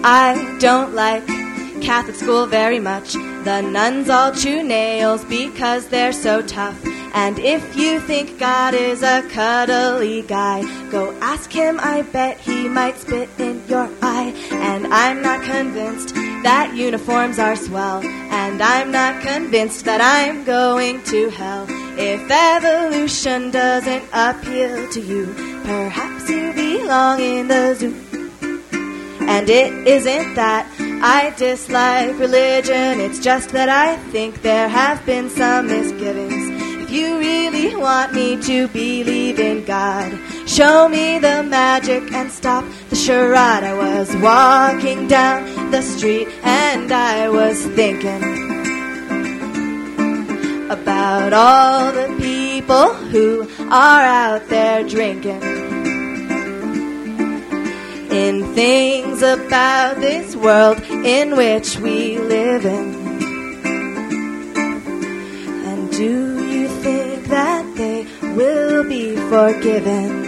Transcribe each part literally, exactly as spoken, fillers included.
I don't like Catholic school very much. The nuns all chew nails because they're so tough. And if you think God is a cuddly guy, go ask him, I bet he might spit in your eye. And I'm not convinced that uniforms are swell, and I'm not convinced that I'm going to hell. If evolution doesn't appeal to you, perhaps you belong in the zoo. And it isn't that I dislike religion, it's just that I think there have been some misgivings. If you really want me to believe in God, show me the magic and stop the charade. I was walking down the street and I was thinking about all the people who are out there drinking, in things about this world in which we live in. And do you think that they will be forgiven?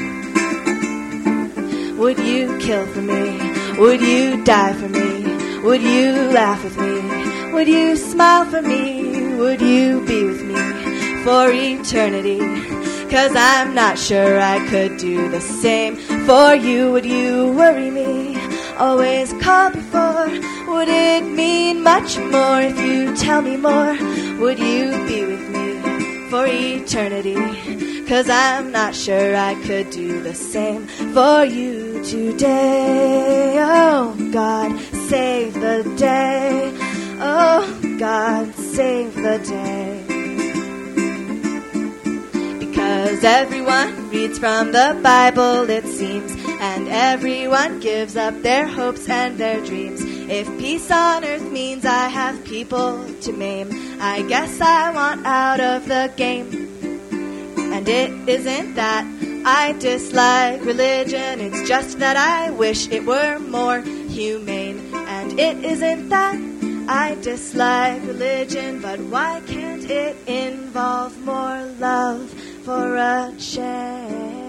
Would you kill for me? Would you die for me? Would you laugh with me? Would you smile for me? Would you be with me for eternity? 'Cause I'm not sure I could do the same for you. Would you worry me? Always call before. Would it mean much more if you tell me more? Would you be with me for eternity? 'Cause I'm not sure I could do the same for you today. Oh God, save the day. Oh God, save the day. Because everyone reads from the Bible, it seems, and everyone gives up their hopes and their dreams. If peace on earth means I have people to maim, I guess I want out of the game. And it isn't that I dislike religion, it's just that I wish it were more humane. And it isn't that I dislike religion, but why can't it involve more love for a change?